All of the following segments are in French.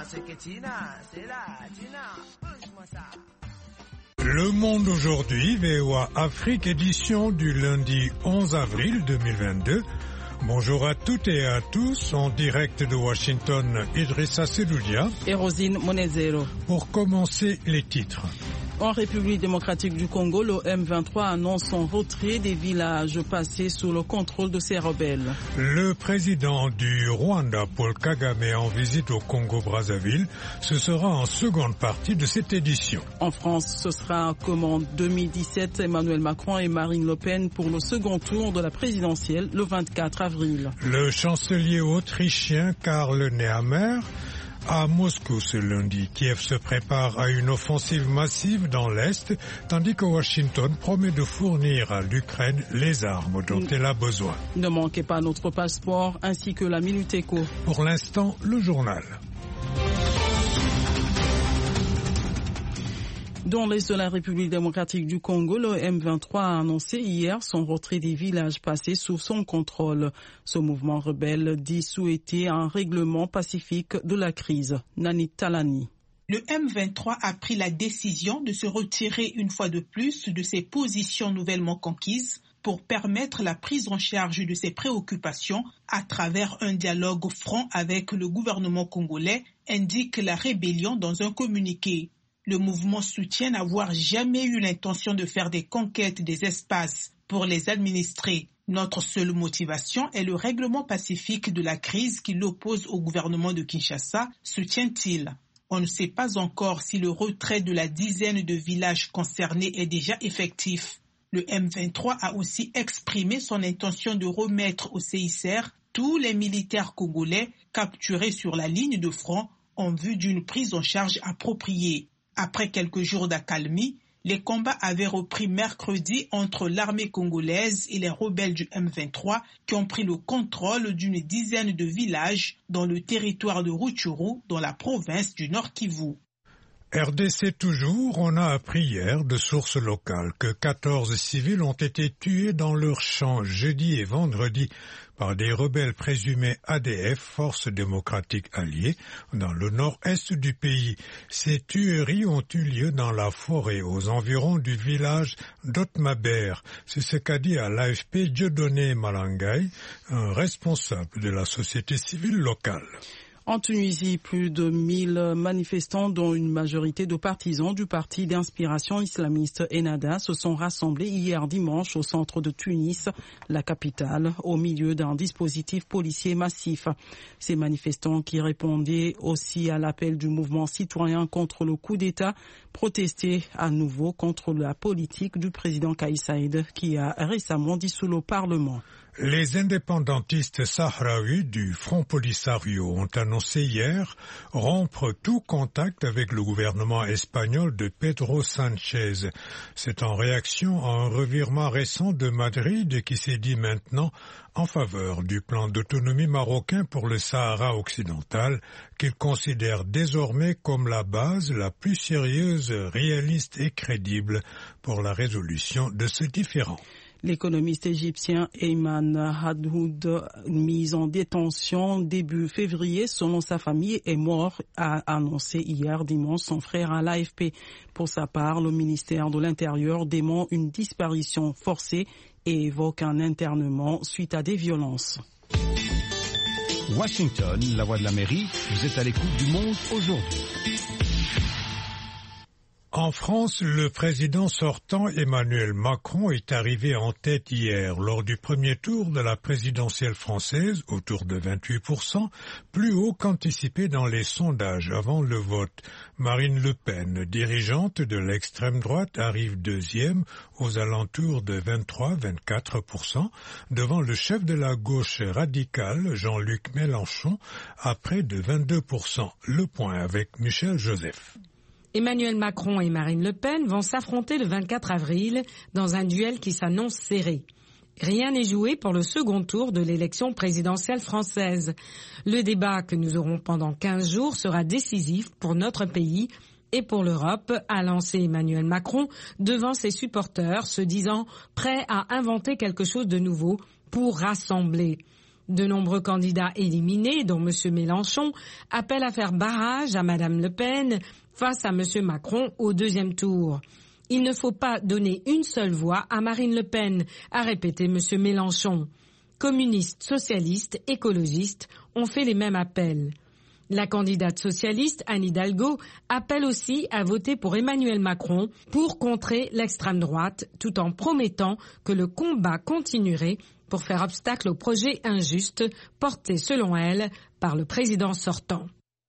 Le Monde aujourd'hui, VOA Afrique, édition du lundi 11 avril 2022. Bonjour à toutes et à tous, en direct de Washington, Idrissa Sedoudia et Rosine Monezero. Pour commencer, les titres. En République démocratique du Congo, le M23 annonce son retrait des villages passés sous le contrôle de ces rebelles. Le président du Rwanda, Paul Kagame, en visite au Congo-Brazzaville. Ce sera en seconde partie de cette édition. En France, ce sera comme en 2017, Emmanuel Macron et Marine Le Pen pour le second tour de la présidentielle le 24 avril. Le chancelier autrichien Karl Nehammer à Moscou ce lundi. Kiev se prépare à une offensive massive dans l'Est, tandis que Washington promet de fournir à l'Ukraine les armes dont elle a besoin. Ne manquez pas notre passeport ainsi que la Minute Éco. Pour l'instant, le journal. Dans l'est de la République démocratique du Congo, le M23 a annoncé hier son retrait des villages passés sous son contrôle. Ce mouvement rebelle dit souhaiter un règlement pacifique de la crise. Nani Talani. Le M23 a pris la décision de se retirer une fois de plus de ses positions nouvellement conquises pour permettre la prise en charge de ses préoccupations à travers un dialogue franc avec le gouvernement congolais, indique la rébellion dans un communiqué. Le mouvement soutient n'avoir jamais eu l'intention de faire des conquêtes des espaces pour les administrer. Notre seule motivation est le règlement pacifique de la crise qui l'oppose au gouvernement de Kinshasa, soutient-il. On ne sait pas encore si le retrait de la dizaine de villages concernés est déjà effectif. Le M23 a aussi exprimé son intention de remettre au CICR tous les militaires congolais capturés sur la ligne de front en vue d'une prise en charge appropriée. Après quelques jours d'accalmie, les combats avaient repris mercredi entre l'armée congolaise et les rebelles du M23 qui ont pris le contrôle d'une dizaine de villages dans le territoire de Rutshuru, dans la province du Nord Kivu. RDC toujours, on a appris hier de sources locales que 14 civils ont été tués dans leur champ jeudi et vendredi par des rebelles présumés ADF, Forces démocratiques alliées, dans le nord-est du pays. Ces tueries ont eu lieu dans la forêt, aux environs du village d'Otmaber. C'est ce qu'a dit à l'AFP Dieudonné Malangaï, un responsable de la société civile locale. En Tunisie, plus de 1000 manifestants, dont une majorité de partisans du parti d'inspiration islamiste Ennahda, se sont rassemblés hier dimanche au centre de Tunis, la capitale, au milieu d'un dispositif policier massif. Ces manifestants, qui répondaient aussi à l'appel du mouvement citoyen contre le coup d'État, protestaient à nouveau contre la politique du président Kais Saied, qui a récemment dissous le Parlement. Les indépendantistes sahraouis du Front Polisario ont annoncé hier rompre tout contact avec le gouvernement espagnol de Pedro Sánchez. C'est en réaction à un revirement récent de Madrid qui s'est dit maintenant en faveur du plan d'autonomie marocain pour le Sahara occidental, qu'il considère désormais comme la base la plus sérieuse, réaliste et crédible pour la résolution de ce différend. L'économiste égyptien Ayman Hadhoud, mis en détention début février selon sa famille, est mort, a annoncé hier dimanche son frère à l'AFP. Pour sa part, le ministère de l'Intérieur dément une disparition forcée et évoque un internement suite à des violences. Washington, la voix de l'Amérique, vous êtes à l'écoute du Monde aujourd'hui. En France, le président sortant Emmanuel Macron est arrivé en tête hier lors du premier tour de la présidentielle française, autour de 28%, plus haut qu'anticipé dans les sondages avant le vote. Marine Le Pen, dirigeante de l'extrême droite, arrive deuxième aux alentours de 23-24%, devant le chef de la gauche radicale, Jean-Luc Mélenchon, à près de 22%. Le point avec Michel Joseph. Emmanuel Macron et Marine Le Pen vont s'affronter le 24 avril dans un duel qui s'annonce serré. Rien n'est joué pour le second tour de l'élection présidentielle française. Le débat que nous aurons pendant 15 jours sera décisif pour notre pays et pour l'Europe, a lancé Emmanuel Macron devant ses supporters, se disant prêt à inventer quelque chose de nouveau pour rassembler. De nombreux candidats éliminés, dont M. Mélenchon, appellent à faire barrage à Mme Le Pen face à M. Macron au deuxième tour. Il ne faut pas donner une seule voix à Marine Le Pen, a répété M. Mélenchon. Communistes, socialistes, écologistes ont fait les mêmes appels. La candidate socialiste, Anne Hidalgo, appelle aussi à voter pour Emmanuel Macron pour contrer l'extrême droite, tout en promettant que le combat continuerait pour faire obstacle au projet injuste porté, selon elle, par le président sortant.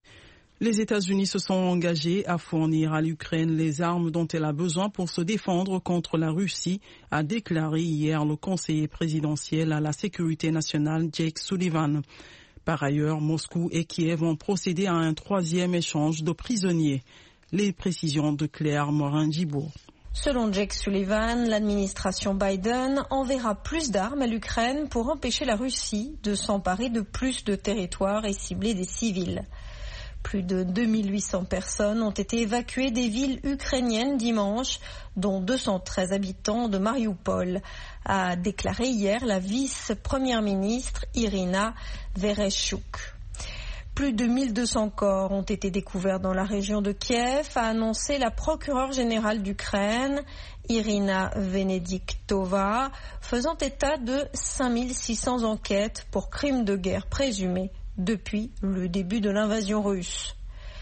Les États-Unis se sont engagés à fournir à l'Ukraine les armes dont elle a besoin pour se défendre contre la Russie, a déclaré hier le conseiller présidentiel à la sécurité nationale Jake Sullivan. Par ailleurs, Moscou et Kiev ont procédé à un troisième échange de prisonniers. Les précisions de Claire Morin-Gibourg. Selon Jake Sullivan, l'administration Biden enverra plus d'armes à l'Ukraine pour empêcher la Russie de s'emparer de plus de territoires et cibler des civils. Plus de 2800 personnes ont été évacuées des villes ukrainiennes dimanche, dont 213 habitants de Mariupol, a déclaré hier la vice-première ministre Irina Vereshchuk. Plus de 1200 corps ont été découverts dans la région de Kiev, a annoncé la procureure générale d'Ukraine, Irina Venediktova, faisant état de 5600 enquêtes pour crimes de guerre présumés depuis le début de l'invasion russe.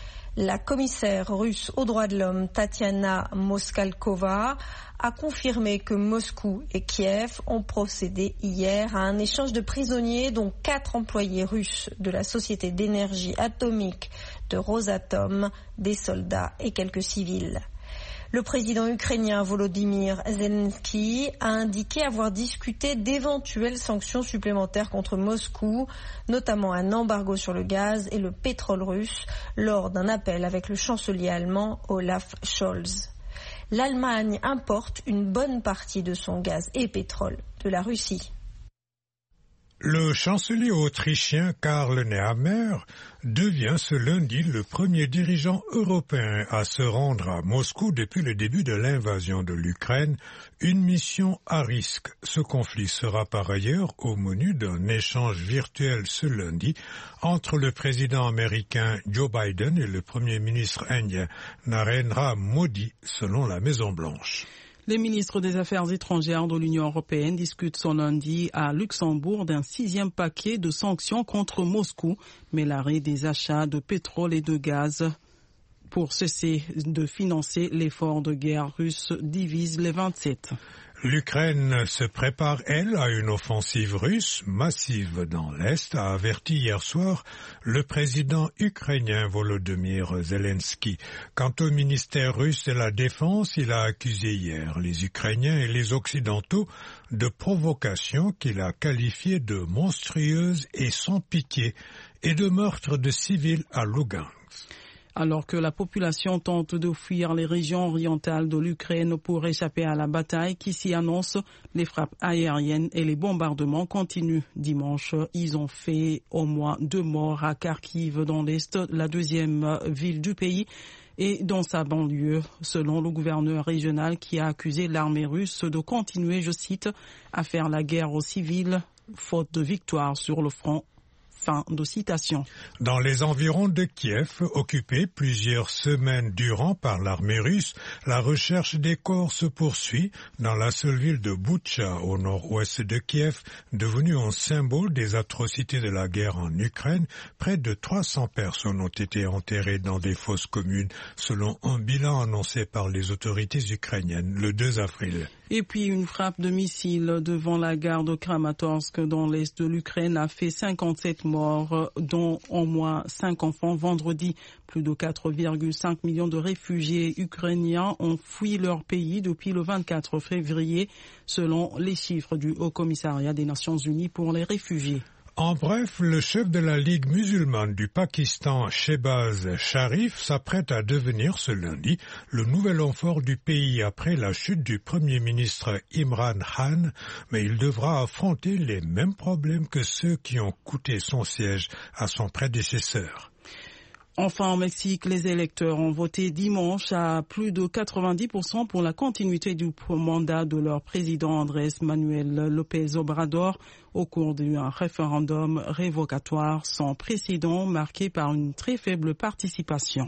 La commissaire russe aux droits de l'homme, Tatiana Moskalkova, a confirmé que Moscou et Kiev ont procédé hier à un échange de prisonniers, dont 4 employés russes de la société d'énergie atomique de Rosatom, des soldats et quelques civils. Le président ukrainien Volodymyr Zelensky a indiqué avoir discuté d'éventuelles sanctions supplémentaires contre Moscou, notamment un embargo sur le gaz et le pétrole russe, lors d'un appel avec le chancelier allemand Olaf Scholz. L'Allemagne importe une bonne partie de son gaz et pétrole de la Russie. Le chancelier autrichien Karl Nehammer devient ce lundi le premier dirigeant européen à se rendre à Moscou depuis le début de l'invasion de l'Ukraine, une mission à risque. Ce conflit sera par ailleurs au menu d'un échange virtuel ce lundi entre le président américain Joe Biden et le premier ministre indien Narendra Modi, selon la Maison-Blanche. Les ministres des Affaires étrangères de l'Union européenne discutent ce lundi à Luxembourg d'un 6e paquet de sanctions contre Moscou, mais l'arrêt des achats de pétrole et de gaz pour cesser de financer l'effort de guerre russe divise les 27. L'Ukraine se prépare, elle, à une offensive russe massive dans l'Est, a averti hier soir le président ukrainien Volodymyr Zelensky. Quant au ministère russe de la Défense, il a accusé hier les Ukrainiens et les Occidentaux de provocations qu'il a qualifiées de monstrueuses et sans pitié et de meurtres de civils à Lugansk. Alors que la population tente de fuir les régions orientales de l'Ukraine pour échapper à la bataille qui s'y annonce, les frappes aériennes et les bombardements continuent. Dimanche, ils ont fait au moins 2 morts à Kharkiv, dans l'Est, la 2e ville du pays, et dans sa banlieue, selon le gouverneur régional qui a accusé l'armée russe de continuer, je cite, à faire la guerre aux civils, faute de victoire sur le front. Fin de citation. Dans les environs de Kiev, occupés plusieurs semaines durant par l'armée russe, la recherche des corps se poursuit dans la seule ville de Boutcha, au nord-ouest de Kiev, devenue un symbole des atrocités de la guerre en Ukraine. Près de 300 personnes ont été enterrées dans des fosses communes, selon un bilan annoncé par les autorités ukrainiennes le 2 avril. Et puis une frappe de missile devant la gare de Kramatorsk dans l'est de l'Ukraine a fait 57 morts, dont au moins 5 enfants vendredi. Plus de 4,5 millions de réfugiés ukrainiens ont fui leur pays depuis le 24 février, selon les chiffres du Haut-Commissariat des Nations Unies pour les réfugiés. En bref, le chef de la Ligue musulmane du Pakistan, Shehbaz Sharif, s'apprête à devenir ce lundi le nouvel homme fort du pays après la chute du Premier ministre Imran Khan, mais il devra affronter les mêmes problèmes que ceux qui ont coûté son siège à son prédécesseur. Enfin, au Mexique, les électeurs ont voté dimanche à plus de 90% pour la continuité du mandat de leur président Andrés Manuel López Obrador au cours d'un référendum révocatoire sans précédent marqué par une très faible participation.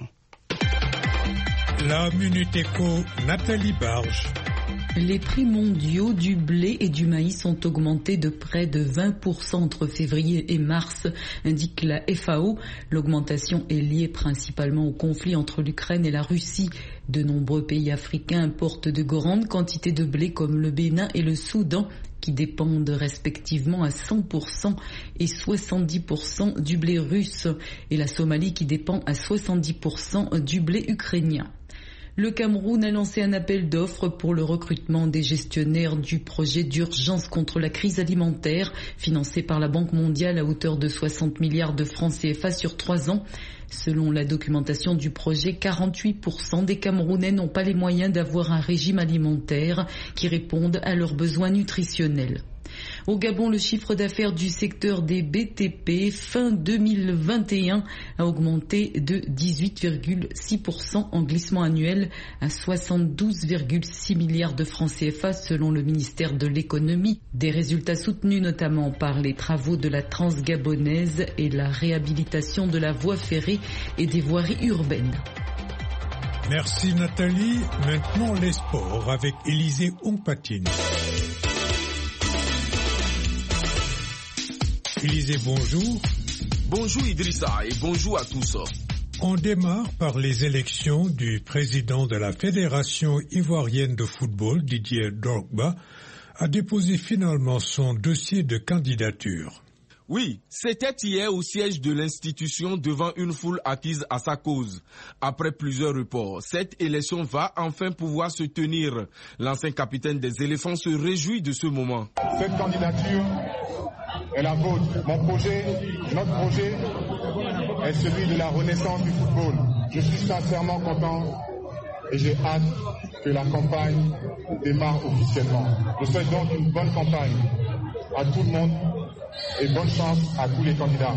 La Minute Éco, Nathalie Barge. Les prix mondiaux du blé et du maïs ont augmenté de près de 20% entre février et mars, indique la FAO. L'augmentation est liée principalement au conflit entre l'Ukraine et la Russie. De nombreux pays africains importent de grandes quantités de blé comme le Bénin et le Soudan, qui dépendent respectivement à 100% et 70% du blé russe, et la Somalie qui dépend à 70% du blé ukrainien. Le Cameroun a lancé un appel d'offres pour le recrutement des gestionnaires du projet d'urgence contre la crise alimentaire, financé par la Banque mondiale à hauteur de 60 milliards de francs CFA sur 3 ans. Selon la documentation du projet, 48% des Camerounais n'ont pas les moyens d'avoir un régime alimentaire qui réponde à leurs besoins nutritionnels. Au Gabon, le chiffre d'affaires du secteur des BTP fin 2021 a augmenté de 18,6% en glissement annuel à 72,6 milliards de francs CFA selon le ministère de l'économie. Des résultats soutenus notamment par les travaux de la Transgabonaise et la réhabilitation de la voie ferrée et des voiries urbaines. Merci Nathalie. Maintenant les sports avec Élisée Ompatine. Élisée, bonjour. Bonjour Idrissa et bonjour à tous. On démarre par les élections du président de la Fédération ivoirienne de football, Didier Drogba, a déposé finalement son dossier de candidature. Oui, c'était hier au siège de l'institution devant une foule acquise à sa cause. Après plusieurs reports, cette élection va enfin pouvoir se tenir. L'ancien capitaine des éléphants se réjouit de ce moment. Cette candidature est la vôtre. Mon projet, notre projet est celui de la renaissance du football. Je suis sincèrement content et j'ai hâte que la campagne démarre officiellement. Je souhaite donc une bonne campagne à tout le monde et bonne chance à tous les candidats.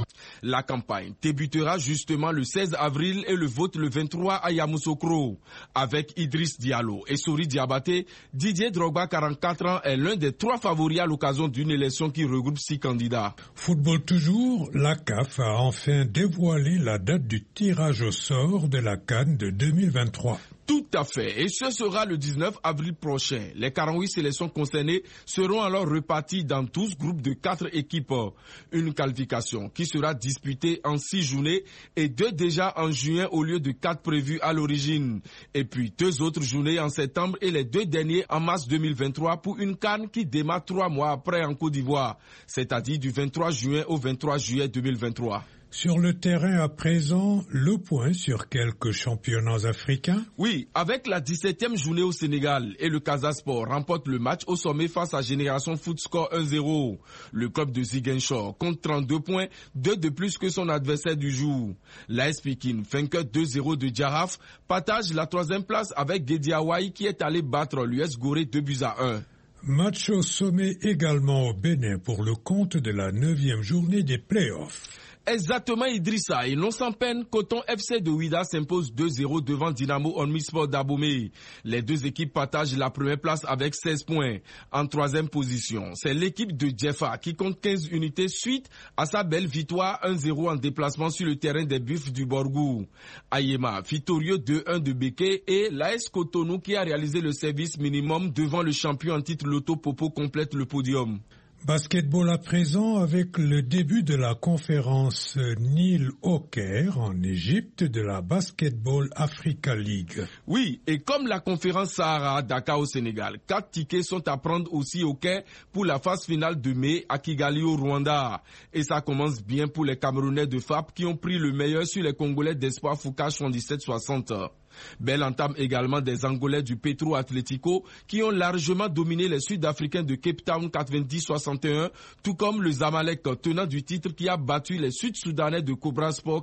La campagne débutera justement le 16 avril et le vote le 23 à Yamoussoukro. Avec Idriss Diallo et Sori Diabaté, Didier Drogba, 44 ans, est l'un des 3 favoris à l'occasion d'une élection qui regroupe 6 candidats. Football toujours, la CAF a enfin dévoilé la date du tirage au sort de la CAN de 2023. Tout à fait, et ce sera le 19 avril prochain. Les 48 sélections concernées seront alors reparties dans 12 groupes de 4 équipes. Une qualification qui sera disputée en 6 journées et 2 déjà en juin au lieu de 4 prévues à l'origine. Et puis 2 autres journées en septembre et les 2 derniers en mars 2023 pour une CAN qui démarre 3 mois après en Côte d'Ivoire, c'est-à-dire du 23 juin au 23 juillet 2023. Sur le terrain à présent, le point sur quelques championnats africains. Oui, avec la 17e journée au Sénégal et le Casa Sport remporte le match au sommet face à Génération Foot score 1-0. Le club de Ziguinchor compte 32 points, 2 de plus que son adversaire du jour. L'AS Pikine, vainqueur 2-0 de Djaraf, partage la 3e place avec Guédiawaye qui est allé battre l'US Gorée 2-1. Match au sommet également au Bénin pour le compte de la 9e journée des playoffs. Exactement Idrissa, et non sans peine, Coton FC de Ouida s'impose 2-0 devant Dynamo Omnisport d'Abomey. Les 2 équipes partagent la première place avec 16 points. En 3e position, c'est l'équipe de Djefa qui compte 15 unités suite à sa belle victoire 1-0 en déplacement sur le terrain des Buffs du Borgou. Ayema, victorieux 2-1 de Béké et l'AS Cotonou qui a réalisé le service minimum devant le champion en titre Lotto Popo complète le podium. Basketball à présent avec le début de la conférence Nil au Caire en Égypte de la Basketball Africa League. Oui, et comme la conférence Sahara à Dakar au Sénégal, 4 tickets sont à prendre aussi au Caire pour la phase finale de mai à Kigali au Rwanda. Et ça commence bien pour les Camerounais de FAP qui ont pris le meilleur sur les Congolais d'Espoir Foucault 77-60. Belle entame également des Angolais du Petro Atlético qui ont largement dominé les Sud-Africains de Cape Town 90-61, tout comme le Zamalek tenant du titre qui a battu les Sud-Soudanais de Cobra Sport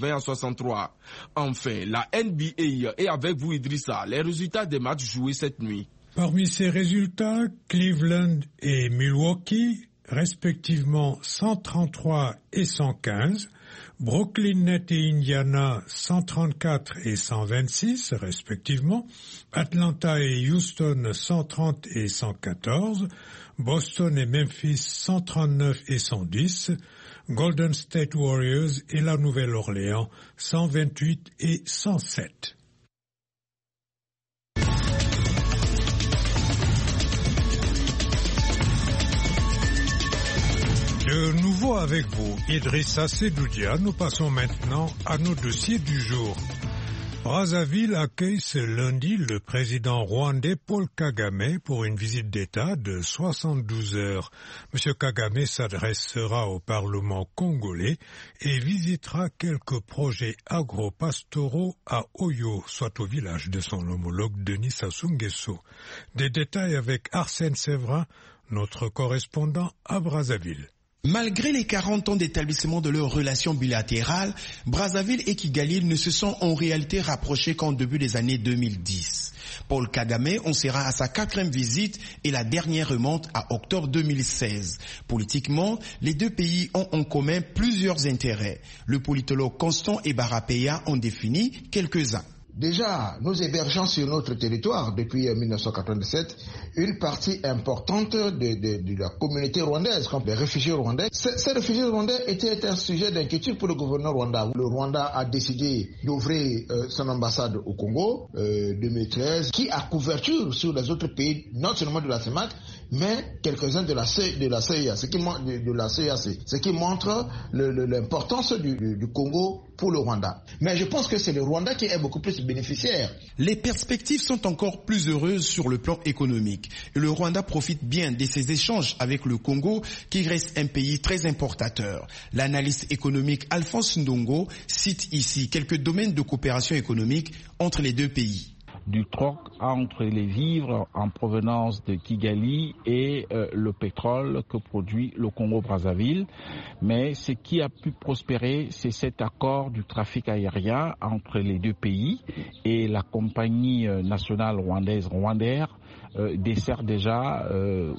80-63. Enfin, la NBA est avec vous Idrissa, les résultats des matchs joués cette nuit. Parmi ces résultats, Cleveland et Milwaukee, respectivement 133 et 115, Brooklyn Net et Indiana 134 et 126 respectivement, Atlanta et Houston 130 et 114, Boston et Memphis 139 et 110, Golden State Warriors et la Nouvelle-Orléans 128 et 107. De nouveau avec vous, Idrissa Sedoudia, nous passons maintenant à nos dossiers du jour. Brazzaville accueille ce lundi le président rwandais Paul Kagame pour une visite d'État de 72 heures. M. Kagame s'adressera au Parlement congolais et visitera quelques projets agro-pastoraux à Oyo, soit au village de son homologue Denis Sassou Nguesso. Des détails avec Arsène Séverin, notre correspondant à Brazzaville. Malgré les 40 ans d'établissement de leurs relations bilatérales, Brazzaville et Kigali ne se sont en réalité rapprochés qu'en début des années 2010. Paul Kagame en sera à sa 4e visite et la dernière remonte à octobre 2016. Politiquement, les deux pays ont en commun plusieurs intérêts. Le politologue Constant Ebarapeya en définit quelques-uns. Déjà, nous hébergeons sur notre territoire depuis 1997 une partie importante de la communauté rwandaise, comme les réfugiés rwandais. Ces réfugiés rwandais étaient un sujet d'inquiétude pour le gouvernement rwandais. Le Rwanda a décidé d'ouvrir son ambassade au Congo 2013, qui a couverture sur les autres pays, non seulement de la CEMAC, mais quelques-uns de la CIA, ce qui montre l'importance du Congo pour le Rwanda. Mais je pense que c'est le Rwanda qui est beaucoup plus bénéficiaire. Les perspectives sont encore plus heureuses sur le plan économique. Et le Rwanda profite bien de ces échanges avec le Congo, qui reste un pays très importateur. L'analyste économique Alphonse Ndongo cite ici quelques domaines de coopération économique entre les deux pays. Du troc entre les vivres en provenance de Kigali et le pétrole que produit le Congo-Brazzaville. Mais ce qui a pu prospérer, c'est cet accord du trafic aérien entre les deux pays, et la compagnie nationale rwandaise Rwandair dessert déjà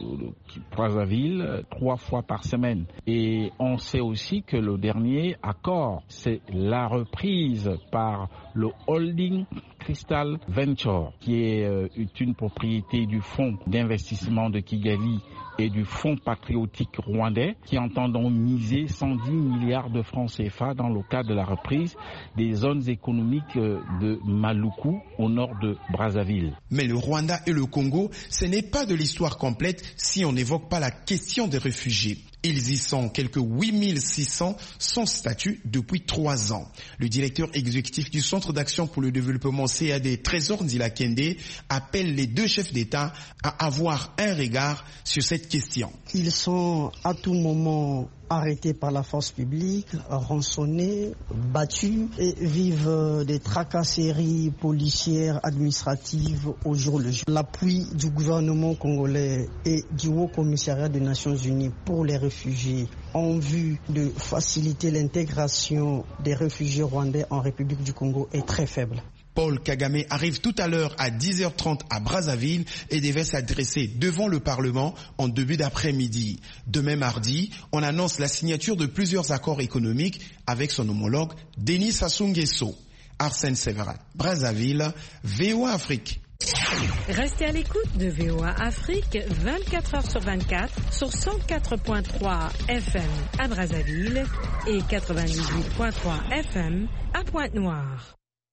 Brazzaville 3 fois par semaine. Et on sait aussi que le dernier accord, c'est la reprise par le holding Crystal Venture, qui est une propriété du fonds d'investissement de Kigali et du fonds patriotique rwandais, qui entendent miser 110 milliards de francs CFA dans le cadre de la reprise des zones économiques de Maluku au nord de Brazzaville. Mais le Rwanda et le Congo, ce n'est pas de l'histoire complète si on n'évoque pas la question des réfugiés. Ils y sont quelques 8600 sans statut depuis 3 ans. Le directeur exécutif du Centre d'action pour le développement CAD, Trésor Ndila Kende, appelle les deux chefs d'État à avoir un regard sur cette question. Ils sont à tout moment arrêtés par la force publique, rançonnés, battus et vivent des tracasseries policières, administratives au jour le jour. L'appui du gouvernement congolais et du Haut Commissariat des Nations Unies pour les réfugiés en vue de faciliter l'intégration des réfugiés rwandais en République du Congo est très faible. Paul Kagame arrive tout à l'heure à 10h30 à Brazzaville et devait s'adresser devant le Parlement en début d'après-midi. Demain mardi, on annonce la signature de plusieurs accords économiques avec son homologue Denis Sassou Nguesso. Arsène Séverin, Brazzaville, VOA Afrique. Restez à l'écoute de VOA Afrique 24 heures sur 24 sur 104.3 FM à Brazzaville et 98.3 FM à Pointe-Noire.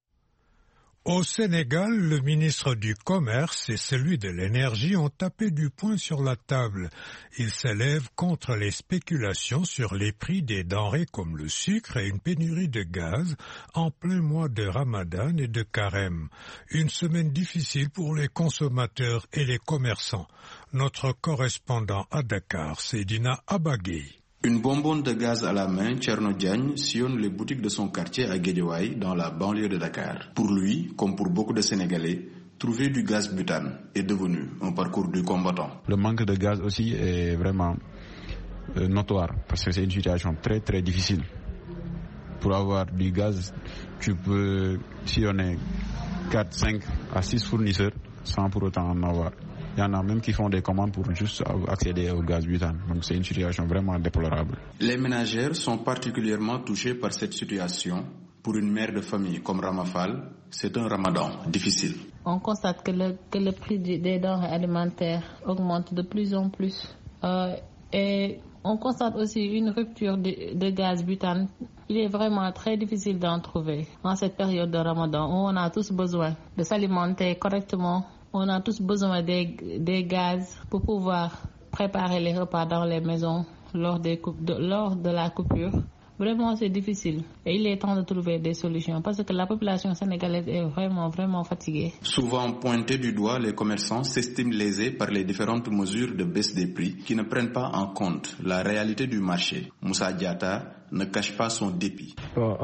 Au Sénégal, le ministre du Commerce et celui de l'Énergie ont tapé du poing sur la table. Ils s'élèvent contre les spéculations sur les prix des denrées comme le sucre et une pénurie de gaz en plein mois de Ramadan et de Carême. Une semaine difficile pour les consommateurs et les commerçants. Notre correspondant à Dakar, Seydina Abagay. Une bonbonne de gaz à la main, Thierno Diagne sillonne les boutiques de son quartier à Guédiawaye, dans la banlieue de Dakar. Pour lui, comme pour beaucoup de Sénégalais, trouver du gaz butane est devenu un parcours du combattant. Le manque de gaz aussi est vraiment notoire, parce que c'est une situation très très difficile. Pour avoir du gaz, tu peux sillonner 4, 5 à 6 fournisseurs sans pour autant en avoir. Il y en a même qui font des commandes pour juste accéder au gaz butane. Donc c'est une situation vraiment déplorable. Les ménagères sont particulièrement touchées par cette situation. Pour une mère de famille comme Ramafal, c'est un ramadan difficile. On constate que le prix des denrées alimentaires augmente de plus en plus. Et on constate aussi une rupture de gaz butane. Il est vraiment très difficile d'en trouver en cette période de ramadan où on a tous besoin de s'alimenter correctement. On a tous besoin des gaz pour pouvoir préparer les repas dans les maisons lors de la coupure. Vraiment, c'est difficile. Et il est temps de trouver des solutions parce que la population sénégalaise est vraiment, vraiment fatiguée. Souvent pointés du doigt, les commerçants s'estiment lésés par les différentes mesures de baisse des prix qui ne prennent pas en compte la réalité du marché. Moussa Diatta ne cache pas son dépit.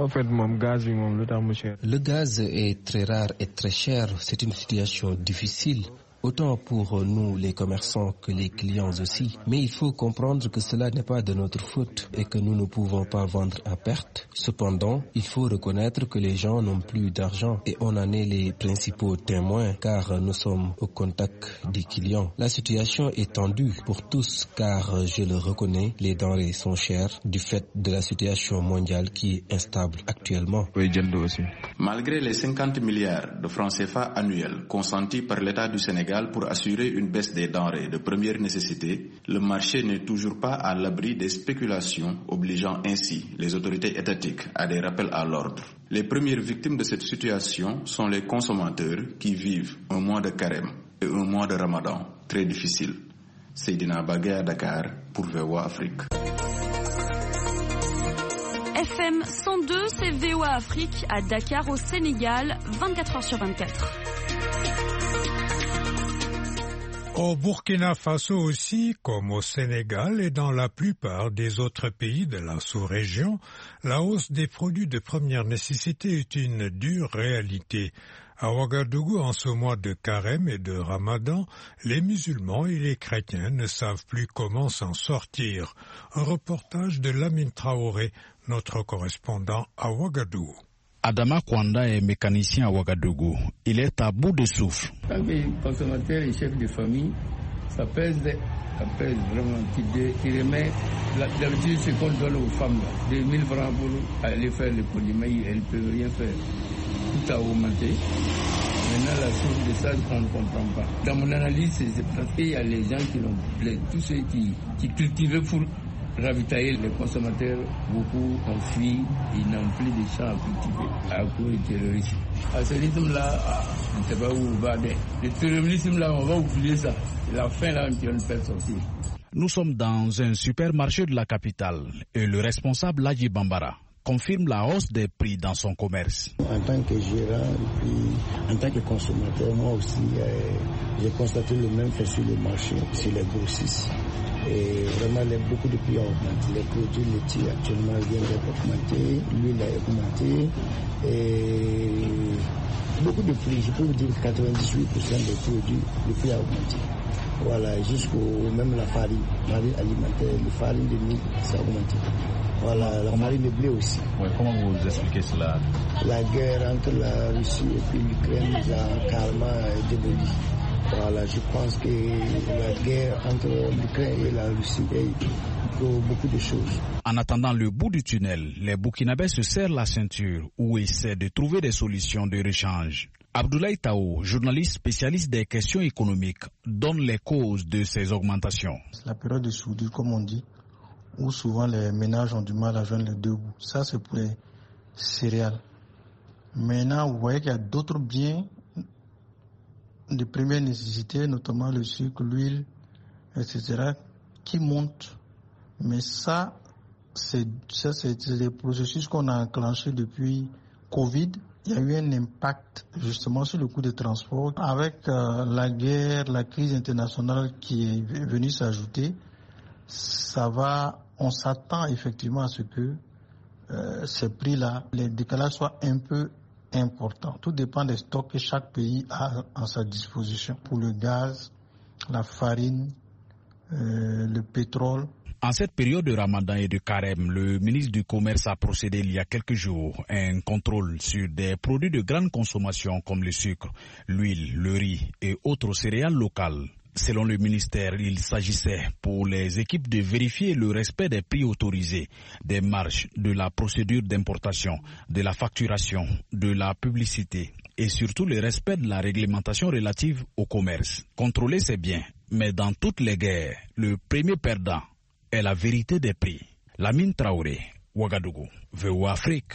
Le gaz est très rare et très cher. C'est une situation difficile. Autant pour nous les commerçants que les clients aussi. Mais il faut comprendre que cela n'est pas de notre faute et que nous ne pouvons pas vendre à perte. Cependant, il faut reconnaître que les gens n'ont plus d'argent et on en est les principaux témoins car nous sommes au contact des clients. La situation est tendue pour tous car, je le reconnais, les denrées sont chères du fait de la situation mondiale qui est instable actuellement. Malgré les 50 milliards de francs CFA annuels consentis par l'État du Sénégal pour assurer une baisse des denrées de première nécessité, le marché n'est toujours pas à l'abri des spéculations, obligeant ainsi les autorités étatiques à des rappels à l'ordre. Les premières victimes de cette situation sont les consommateurs qui vivent un mois de carême et un mois de ramadan très difficile. Seydina Bagay à Dakar pour VOA Afrique. FM 102, c'est VOA Afrique à Dakar au Sénégal, 24h sur 24. Au Burkina Faso aussi, comme au Sénégal et dans la plupart des autres pays de la sous-région, la hausse des produits de première nécessité est une dure réalité. À Ouagadougou, en ce mois de carême et de ramadan, les musulmans et les chrétiens ne savent plus comment s'en sortir. Un reportage de Lamine Traoré, notre correspondant à Ouagadougou. Adama Kwanda est mécanicien à Ouagadougou. Il est à bout de souffle. Tant que consommateur et chef de famille, ça pèse vraiment. Tu remets d'habitude ce qu'on donne aux femmes, 2000 francs pour aller faire le polymère, elles ne peuvent rien faire. Tout a augmenté. Maintenant, la source de ça, on ne comprend pas. Dans mon analyse, c'est parce qu'il y a les gens tous ceux qui cultivaient pour ravitailler les consommateurs, beaucoup ont fui, ils n'ont plus de champs à cultiver à cause du terrorisme. À ce rythme-là, on ne sait pas où on va. Le terrorisme-là, on va oublier ça. La fin, là, on ne peut sortir. Nous sommes dans un supermarché de la capitale et le responsable Ladji Bambara confirme la hausse des prix dans son commerce. En tant que gérant et puis en tant que consommateur, moi aussi, j'ai constaté le même fait sur le marché, sur les grossistes. Et vraiment, beaucoup de prix ont augmenté. Les produits laitiers actuellement viennent d'augmenter, l'huile a augmenté. Et beaucoup de prix, je peux vous dire 98% des produits, le prix a augmenté. Voilà, jusqu'au même la farine alimentaire, la farine de mil, ça a augmenté. Voilà, la farine de blé aussi. Ouais, comment vous expliquez cela? La guerre entre la Russie et puis l'Ukraine nous a carrément démoli. Voilà, je pense que la guerre entre l'Ukraine et la Russie est beaucoup de choses. En attendant le bout du tunnel, les Burkinabés se serrent la ceinture ou essaient de trouver des solutions de rechange. Abdoulaye Tao, journaliste spécialiste des questions économiques, donne les causes de ces augmentations. C'est la période de soudure, comme on dit, où souvent les ménages ont du mal à joindre les deux bouts. Ça, c'est pour les céréales. Maintenant, vous voyez qu'il y a d'autres biens de première nécessité, notamment le sucre, l'huile, etc., qui montent. Mais ça c'est des processus qu'on a enclenchés depuis Covid. Il y a eu un impact justement sur le coût de transport. Avec la guerre, la crise internationale qui est venue s'ajouter, on s'attend effectivement à ce que ces prix-là, les décalages soient un peu importants. Tout dépend des stocks que chaque pays a en sa disposition. Pour le gaz, la farine, le pétrole. En cette période de Ramadan et de Carême, le ministre du Commerce a procédé il y a quelques jours à un contrôle sur des produits de grande consommation comme le sucre, l'huile, le riz et autres céréales locales. Selon le ministère, il s'agissait pour les équipes de vérifier le respect des prix autorisés, des marges, de la procédure d'importation, de la facturation, de la publicité et surtout le respect de la réglementation relative au commerce. Contrôler, c'est bien, mais dans toutes les guerres, le premier perdant est la vérité des prix. Lamine Traoré, Ouagadougou, VOA Afrique.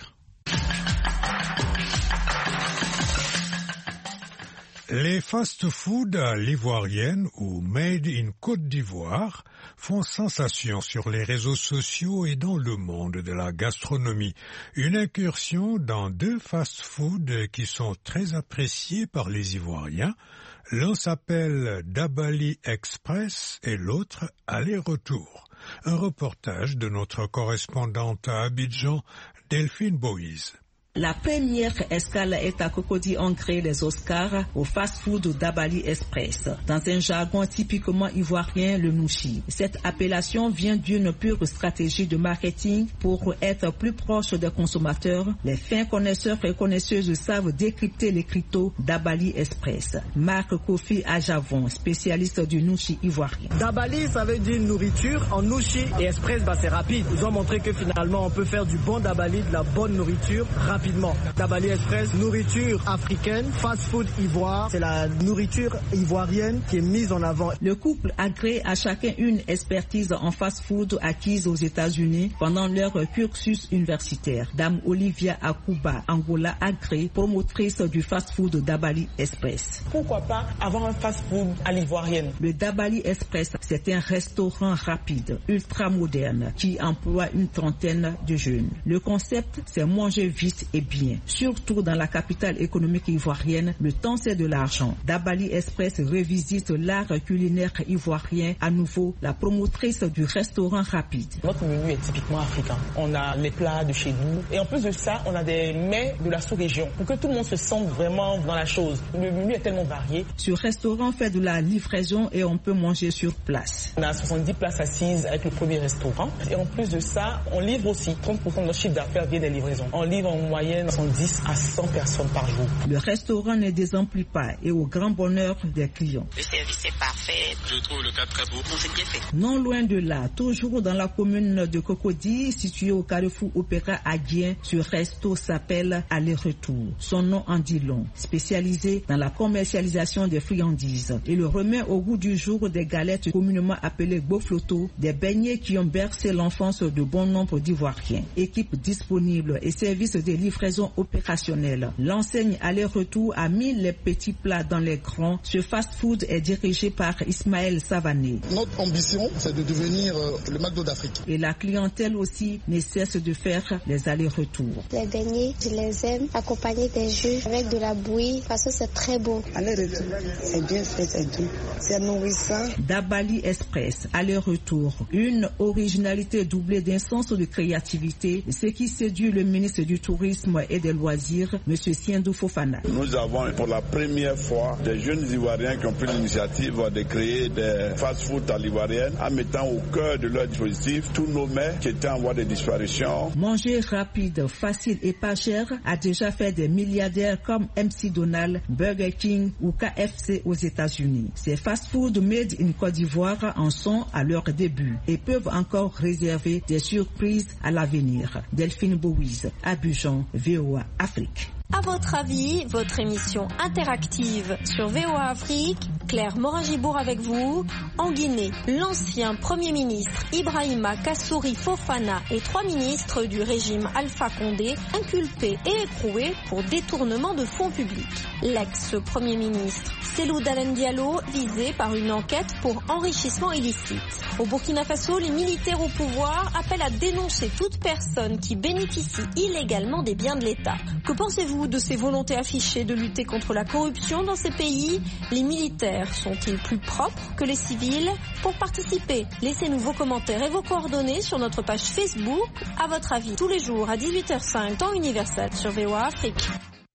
Les fast-food à l'ivoirienne ou Made in Côte d'Ivoire font sensation sur les réseaux sociaux et dans le monde de la gastronomie. Une incursion dans 2 fast-food qui sont très appréciés par les Ivoiriens. L'un s'appelle Dabali Express et l'autre Aller-Retour. Un reportage de notre correspondante à Abidjan, Delphine Boïse. La première escale est à Cocody Ancré les Oscars au fast-food Dabali Express, dans un jargon typiquement ivoirien, le nouchi. Cette appellation vient d'une pure stratégie de marketing pour être plus proche des consommateurs. Les fins connaisseurs et connaisseuses savent décrypter les cryptos Dabali Express. Marc Kofi Ajavon, spécialiste du nouchi ivoirien. Dabali, ça veut dire nourriture en nouchi et express, c'est rapide. Ils ont montré que finalement on peut faire du bon Dabali, de la bonne nourriture rapide. Dabali Express, nourriture africaine, fast-food ivoire, c'est la nourriture ivoirienne qui est mise en avant. Le couple agrée à chacun une expertise en fast-food acquise aux États-Unis pendant leur cursus universitaire. Dame Olivia Akuba, Angola agrée, promotrice du fast-food Dabali Express. Pourquoi pas avoir un fast-food à l'ivoirienne? Le Dabali Express, c'est un restaurant rapide, ultra moderne, qui emploie une trentaine de jeunes. Le concept, c'est manger vite et bien. Surtout dans la capitale économique ivoirienne, le temps c'est de l'argent. Dabali Express revisite l'art culinaire ivoirien, à nouveau la promotrice du restaurant rapide. Notre menu est typiquement africain. On a les plats de chez nous et en plus de ça, on a des mets de la sous-région pour que tout le monde se sente vraiment dans la chose. Le menu est tellement varié. Ce restaurant fait de la livraison et on peut manger sur place. On a 70 places assises avec le premier restaurant et en plus de ça, on livre aussi. 30% de notre chiffre d'affaires vient des livraisons. On livre en moyenne 110 à 100 personnes par jour. Le restaurant ne désemplit pas et au grand bonheur des clients. Le service est parfait. Je trouve le cadre très beau. On s'est bien fait. Non loin de là, toujours dans la commune de Cocody, située au Carrefour Opéra Adien, ce resto s'appelle Aller-Retour. Son nom en dit long. Spécialisé dans la commercialisation des friandises. Il remet au goût du jour des galettes communément appelées bofloto, des beignets qui ont bercé l'enfance de bon nombre d'Ivoiriens. Équipe disponible et service de livraison opérationnelle. L'enseigne Aller-Retour a mis les petits plats dans les grands. Ce fast-food est dirigé par Ismaël Savané. Notre ambition, c'est de devenir le McDo d'Afrique. Et la clientèle aussi ne cesse de faire les allers-retours. Les beignets, je les aime, accompagnés des jus avec de la bouillie, parce que c'est très bon. Aller-retour, c'est bien fait, c'est doux, c'est nourrissant. Dabali Express, aller-retour, une originalité doublée d'un sens de créativité, ce qui séduit le ministre du Tourisme et des Loisirs, M. Siendou Fofana. Nous avons pour la première fois des jeunes Ivoiriens qui ont pris l'initiative de créer des fast-food à l'ivoirienne en mettant au cœur de leur dispositif tous nos mets qui étaient en voie de disparition. Manger rapide, facile et pas cher a déjà fait des milliardaires comme MC Donald, Burger King ou KFC aux États-Unis. Ces fast-food made in Côte d'Ivoire en sont à leur début et peuvent encore réserver des surprises à l'avenir. Delphine Boïse, Abidjan, VOA Afrique. À votre avis, votre émission interactive sur VOA Afrique, Claire Morin-Gibour avec vous. En Guinée, l'ancien Premier ministre Ibrahima Kassouri Fofana et 3 ministres du régime Alpha Condé inculpés et écroués pour détournement de fonds publics. L'ex-Premier ministre Cellou Dalein Diallo visé par une enquête pour enrichissement illicite. Au Burkina Faso, les militaires au pouvoir appellent à dénoncer toute personne qui bénéficie illégalement des biens de l'État. Que pensez-vous de ces volontés affichées de lutter contre la corruption dans ces pays? Les militaires sont-ils plus propres que les civils? Pour participer, laissez-nous vos commentaires et vos coordonnées sur notre page Facebook. À votre avis, tous les jours à 18h05, temps universel sur VOA Afrique.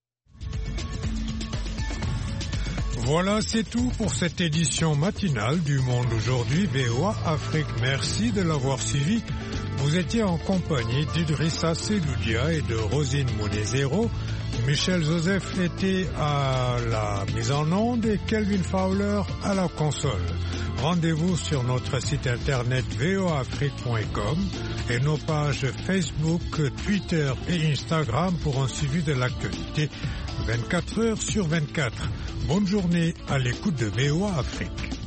Voilà, c'est tout pour cette édition matinale du Monde aujourd'hui, VOA Afrique. Merci de l'avoir suivi. Vous étiez en compagnie d'Idrissa Seloudia et de Rosine Monezero. Michel Joseph était à la mise en onde et Kelvin Fowler à la console. Rendez-vous sur notre site internet voafrique.com et nos pages Facebook, Twitter et Instagram pour un suivi de l'actualité 24 heures sur 24. Bonne journée à l'écoute de VOA Afrique.